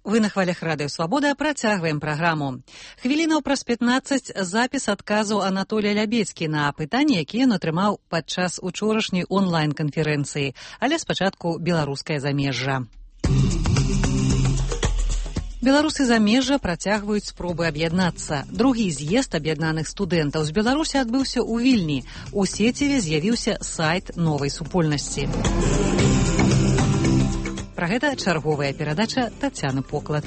Вы на хвалях Радыё Свабода, працягваем праграму. Хвілінаў праз 15 запіс адказу Анатолія Лябедзькі на пытанні, якія ён атрымаў падчас учорашняй онлайн-канферэнцыі. Але спачатку беларускае замежжа. Беларусы замежжа працягваюць спробы аб'яднацца. Другі з'езд аб'яднаных студэнтаў з Беларусі адбыўся ў Вільні. У сеціве з'явіўся сайт новай супольнасці. Пра гэта чарговая перадача Тацяны Поклад.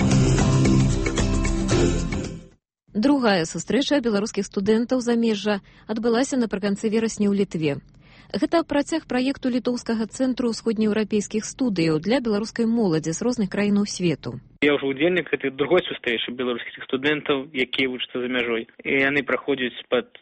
Другая сустрэча беларускіх студэнтаў замежжа адбылася напрыканцы верасня ў Літве. Гэта працяг праекту літоўскага цэнтру ўсходнееўрапейскіх студыяў для беларускай моладзі з розных краінаў свету. Я ўжо удзельнік гэтай другой сустрэчы беларускіх студэнтаў, якія вучацца за мяжой. І яны праходзяць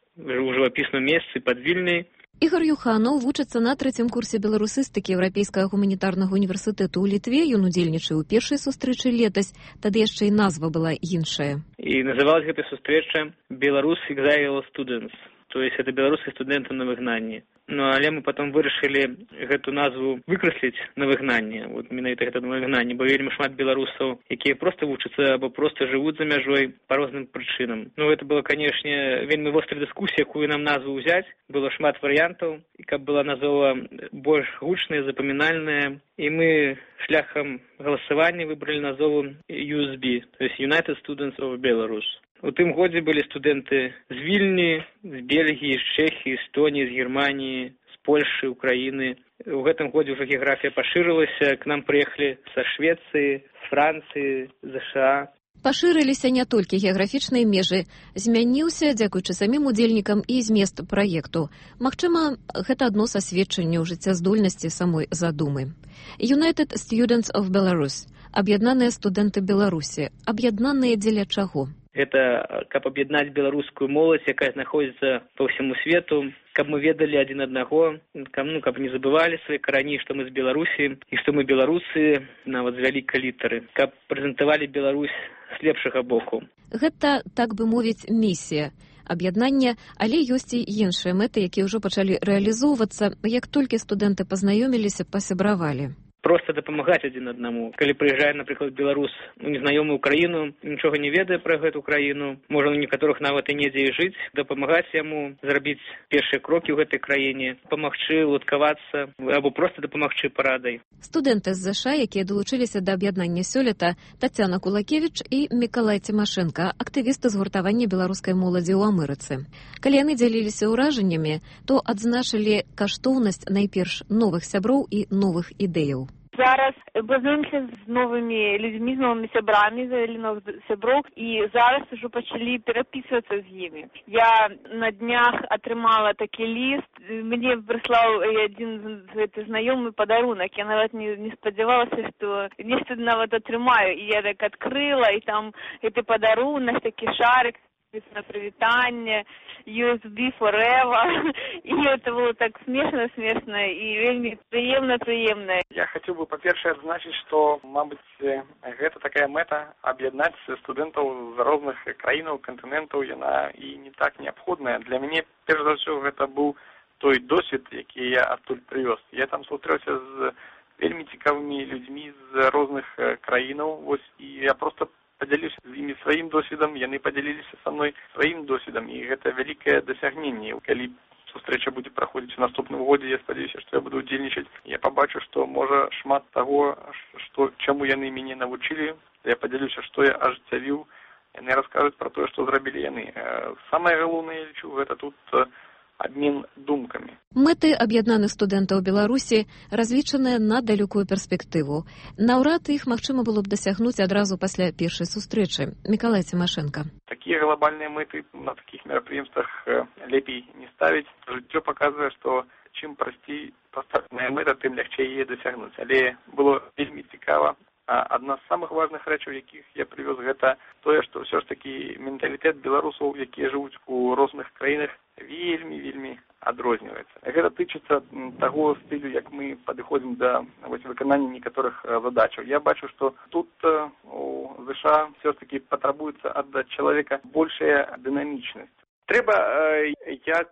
у жывапісным месцы пад Вільняй. Ігор Юханов вучыцца на 3-м курсе беларусістыкі Еўрапейскага гуманітарнага універсітэту ў Літве. Ён удзельнічаў у першай сустрэчы летась, тады яшчэ і назва была іншая. І называлась гэта сустрэча «Беларус Exile Students», то есть это беларускія студэнты на выгнанні. Ну, але мы потом вырашылі гэту назву выкрасліць на выгнанне, вот менавіта гэта на выгнанне, бо вельмі шмат беларусаў, якія проста вучацца або проста жывуць за мяжой па розным прычынам. Ну, гэта была, канешне, вельмі вострая дыскусія, якую нам назву ўзяць. Было шмат варыянтаў, і каб была назва больш гучная, запамінальная. І мы шляхам галасавання выбралі назву USB, то есть United Students of Belarus. У тым годзе былі студэнты з Вільні, з Бельгіі, з Чэхіі, з Эстоніі, з Германіі, з Польшы, Украіны. У гэтым годзе ўжо геаграфія пашырылася, к нам прыехалі са Швецыі, з Францыі, з США. Пашырыліся не толькі геаграфічныя межы, змяніўся, дзякуючы самім удзельнікам, і змест праекту. Магчыма, гэта адно са сведчанняў жыццяздольнасці самой задумы. United Students of Belarus. Аб'яднаныя студэнты Беларусі. Аб'яднаныя дзеля чаго? Гэта каб аб'яднаць беларускую моладзь, якая знаходзіцца па ўсяму свету, каб мы ведалі адзін аднаго, каб не забывалі свае карані, што мы з Беларусі, і што мы беларусы нават з вялікай літары, каб прэзентавалі Беларусь з лепшага боку. Гэта, так бы мовіць, місія аб'яднання, але ёсць і іншыя мэты, якія ўжо пачалі рэалізоўвацца, як толькі студэнты пазнаёміліся, пасябравалі. Просто дапамагаць адзін аднаму. Калі прыязджае, напрыклад, беларус у незнаёмую краіну, нічога не ведае пра гэту краіну, можа у некаторых нават і недзе і жыць, дапамагаць яму зрабіць першыя крокі ў гэтай краіне, памагчы уладкавацца або проста дапамагчы парадай. Студэнты з ЗША, якія далучыліся да аб'яднання сёлета, Тацяна Кулакевіч і Мікалай Цімашэнка, актывісты згуртавання беларускай моладзі ў Амерыцы. Калі яны дзяліліся ўражаннямі, то адзначылі каштоўнасць найперш новых сяброў і новых ідэяў. Зараз базуемся з новымі людзьмі, з новымі сябрамі, завялі новых сяброў, і зараз ужо пачалі перапісвацца з імі. Я на днях атрымала такі ліст, мне прыслаў адзін гэты знаёмы падарунак. Я нават не спадзявалася, што нешта нават атрымаю. І я так адкрыла, і там гэты падарунак, такі шарик на прывітанне, USB forever. И это было так смешно и вельмі приемно. Я хотел бы, по-перше, отзначить, что, мабуть, гэта такая мэта аб'яднаць студэнтаў з розных краінаў, кантынентаў, яна і не так неабходная. Для мяне, перш за ўсё, гэта быў той досвед, які я адтуль прывёз. Я там сустрэўся з вельмі цікавымі людзьмі з розных краінаў, вось, і я просто падзяліўся з імі сваім досведам, яны падзяліліся са мной сваім досведам, і гэта вялікае дасягненне. Калі сустрэча будзе праходзіць у наступным годзе, я спадзяюся, што я буду удзельнічаць. Я пабачу, што можа шмат таго, чаму яны мяне навучылі, я падзялюся, што я ажыццявіў, яны раскажуць пра тое, што зрабілі яны. Самае галоўнае, я лічу, гэта тут абмен думкамі. Мэты аб'яднаных студэнтаў Беларусі разлічаныя на далёкую перспектыву. Наўрад іх магчыма было б дасягнуць адразу пасля першай сустрэчы. Мікалай Цімашэнка. Такія глобальныя мэты на такіх мерапрыемствах лепей не ставіць. Жыццё паказвае, што чым прасцей паставленая мэта, тым лягчэй яе дасягнуць. Але было вельмі цікава. Адна з самых важных рэчаў, якіх я прывёз, гэта тое, што ўсё ж такі менталітэт беларусаў, якія жывуць у розных краінах, вельмі адрозніваецца. Гэта тычыцца таго стылю, як мы падыходзім да выканання некаторых задачаў. Я бачу, што тут у ЗША ўсё ж такі патрабуецца ад чалавека большая дынамічнасць. Трэба як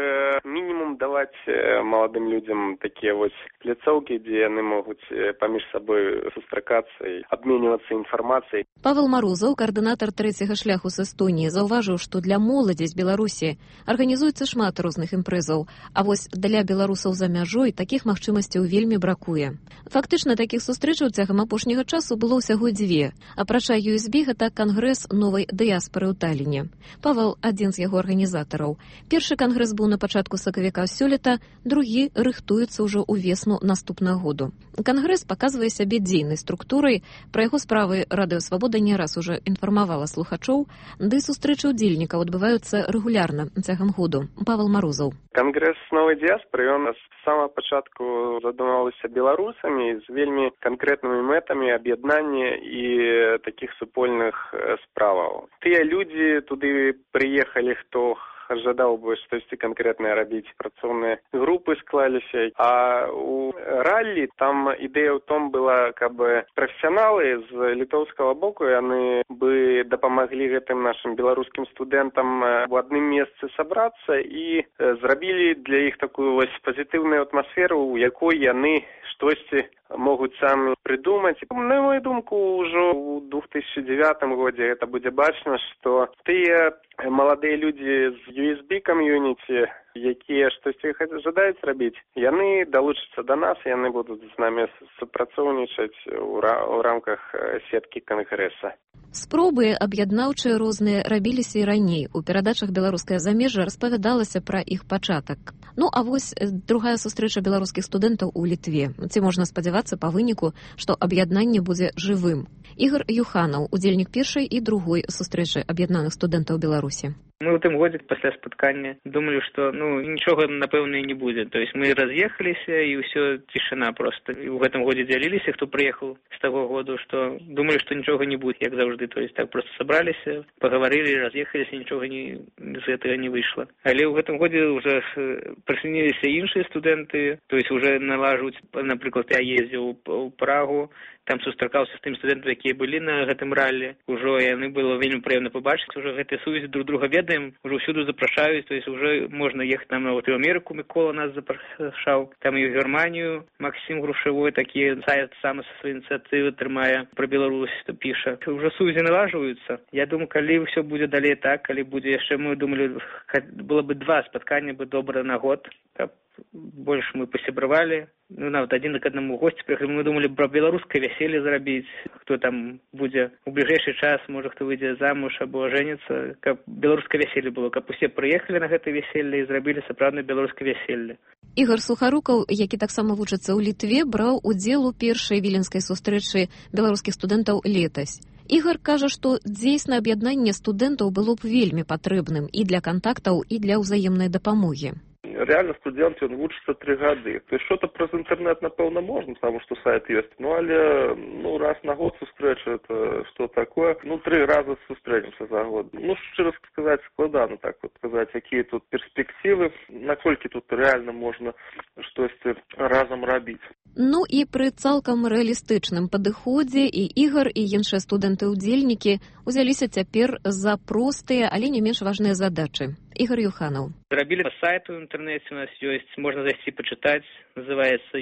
мінімум даваць маладым людзям такія вось пляцоўкі, дзе яны могуць паміж сабой сустракацца і абменьвацца інфармацыяй. Павел Марузаў, каардынатар трэцяга шляху з Эстоніі, заўважыў, што для моладзі з Беларусі арганізуецца шмат розных імпрэзаў, а вось для беларусаў за мяжой такіх магчымасцяў вельмі бракуе. Фактычна, такіх сустрэчаў цягам апошняга часу было ўсяго 2. Апрача USB, гэта кангрэс новай дыяспары ў Таліне. Павел адзін з яго арганізатараў. Першы кангрэс быў на пачатку сакавіка сёлета, другі рыхтуецца ўжо ў весну наступнага году. Кангрэс паказвае сябе дзейнай структурай, пра яго справы Радыё Свабода не раз уже інфармавала слухачоў, ды сустрэчы ўдзельнікаў адбываюцца рэгулярна цягам году. Павел Марузаў. Кангрэс новай дыяспары, ён з самага пачатку задумваўся беларусамі з вельмі канкрэтнымі мэтамі аб'яднання і такіх супольных справаў. Тыя людзі туды прыехалі, хто жадаў бы штосьці канкрэтнае рабіць, працоўныя групы склаліся. А у раллі там ідэя ў том была, каб прафесіяналы з літоўскага боку, яны бы дапамаглі гэтым нашым беларускім студэнтам у адным месцы сабрацца і зрабілі для іх такую вось пазітыўную атмасферу, у якой яны штосьці могуць самі прыдумаць. На мою думку, ўжо ў 2009 годзе гэта будзе бачна, што тыя маладыя людзі з USB-камьюніці, якія штосьці жадаюць рабіць, яны далучацца да нас, яны будуць з намі супрацоўнічаць у рамках сеткі кангрэса. Спробы аб'яднаўчыя розныя рабіліся і раней. У перадачах «Беларускае замежжа» распавядалася пра іх пачатак. Ну, а вось другая сустрэча беларускіх студэнтаў у Літве. Ці можна спадзявацца па выніку, што аб'яднанне будзе жывым? Ігор Юханаў, удзельнік першай і другой сустрэчы аб'яднаных студэнтаў Беларусі. Мы ў тым годзе пасля спаткання думалі, што нічога, напэўна, не будзе. То есть мы раз'ехаліся і ўсё цішына проста. І ў гэтым годзе дзяліліся, хто прыехаў з таго году, што думалі, што нічога не будзе, як заўжды. То есть так проста сабраліся, пагаварылі, раз'ехаліся, нічога з гэтага не выйшла. Але ў гэтым годзе ўжо прысоединіліся іншыя студэнты, то есть уже налажваюць, напрыклад, я ездзіў у Прагу, там сустракаўся з тым студэнтам, якія былі на гэтым раллі. Ужо яны было вельмі прыемна пабачыць, ужо гэтыя сувязі друг друга ведаем, ужо ўсюды запрашаюць, то есть уже можна ехаць там нават і ў Амерыку, Мікола нас запрашаў, там і ў Германію, Максим Грушевой, такі сайт сам са сваёй ініцыятывы трымае, пра Беларусь піша. Ужо сувязі налажваюцца. Я думаю, калі ўсё будзе далей так, калі будзе яшчэ, мы думалі, было бы 2 спаткання бы добра на год, каб больш мы пасябравалі. Нават адзін к аднаму госці прыехалі. Мы думалі пра беларускае вяселле зрабіць, хто там будзе у бліжэйшы час, можа хто выйдзе замуж або жэніцца, каб беларускае вяселле было, каб усе прыехалі на гэта вяселле і зрабілі сапраўднае беларускае вяселле. Ігор Сухарукаў, які таксама вучыцца ў Літве, браў удзел у першай віленскай сустрэчы беларускіх студэнтаў летась. Ігор кажа, што дзейснае аб'яднанне студэнтаў было б вельмі патрэбным і для кантактаў, і для ўзаемнай дапамогі. Реально студент, он вучится 3 годы. То есть что-то праз интернет, напевно, можно, потому что сайт есть. Ну, але, раз на год сустрэча, это что такое? 3 раза сустрэчемся за год. Шчыра сказать, складана так вот сказать, какие тут перспективы, наколькі тут реально можно штосьці разом рабіць. І пры цалкам рэалістычным падыходзе і Ігор, і іншыя студэнты-удзельнікі узяліся цяпер за простыя, але не менш важныя задачы. Ігор Юханаў. Зрабілі сайт у інтэрнэце, у нас ёсць, можна зайсці пачытаць, называецца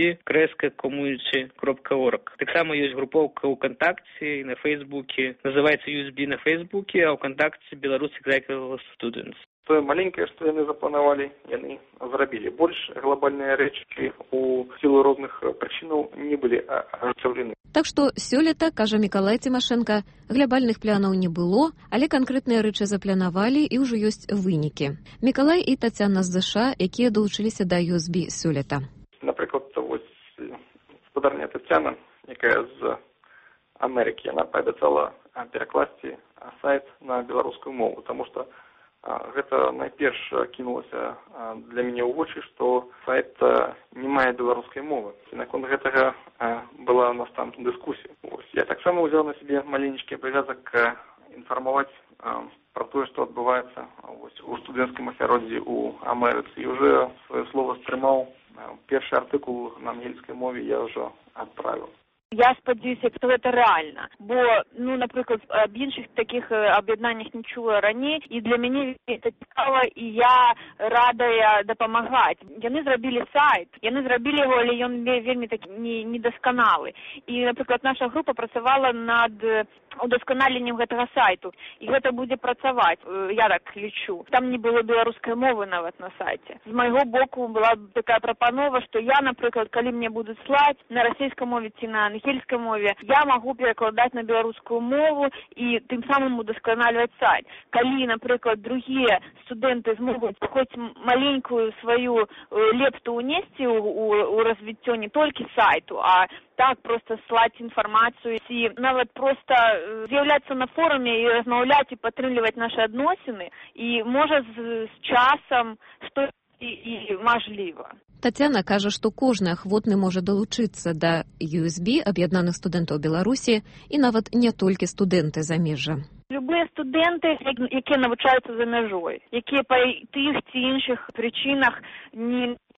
usb.community.org. Таксама ёсць групоўка ў Кантакце і на Фейсбуке, называецца USB на Фейсбуке, а ў Кантакце Беларусь Executive Students. То маленькае, што яны запланавалі, яны зрабілі. Больш глобальныя рэчы у сілу розных прычынаў не былі ажыццёўлены. Так што сёлета, кажа Мікалай Тимашенко, глобальных планаў не было, але канкрэтныя рэчы запланавалі і ўжо ёсць вынікі. Мікалай і Тацяна з ЗША, якія долучыліся да USB сёлета. Напрыклад, гаспадарня Тацяна, якая з Амерыкі, яна паабяцала перакласці сайт на беларускую мову, таму што гэта найперш кінулася для мяне ў вочы, што сайт не мае беларускай мовы. Наконт гэтага была у нас там дыскусія. Я таксама ўзяў на сябе маленечкі абавязак інфармаваць пра тое, што адбываецца у студэнцкім асяроддзі ў Амерыцы. І ўжо сваё слова стрымаў. Першы артыкул на ангельскай мове я ўжо адправіў. Я спадзяюся, што гэта рэальна, бо, напрыклад, аб іншых такіх аб'яднаннях не чула раней, і для мяне гэта цікава, і я радая дапамагаць. Яны зрабілі сайт, яны зрабілі яго, але ён вельмі такі недасканалы. І, напрыклад, наша група працавала над удасканаленнем гэтага сайту, і гэта будзе працаваць, я так лічу. Там не было беларускай мовы нават на сайце. З майго боку была такая прапанова, што я, напрыклад, калі мне будуць слаць на расійскай мове ці на ангельскай мове, я магу перакладаць на беларускую мову і тым самым удасканальваць сайт. Калі, напрыклад, другія студэнты змогуць хоць маленькую сваю лепту ўнесці ў развіццё не толькі сайту, а так просто слаць інфармацыю і нават проста з'яўляцца на форуме і размаўляць і падтрымліваць нашы адносіны, і можа з часам што і мажліва. Тацяна кажа, што кожны ахвотны можа далучыцца да USB аб'яднаных студэнтаў Беларусі і нават не толькі студэнты замежжа. Любыя студэнты, якія навучаюцца за мяжой, якія па тых ці іншых прычынах не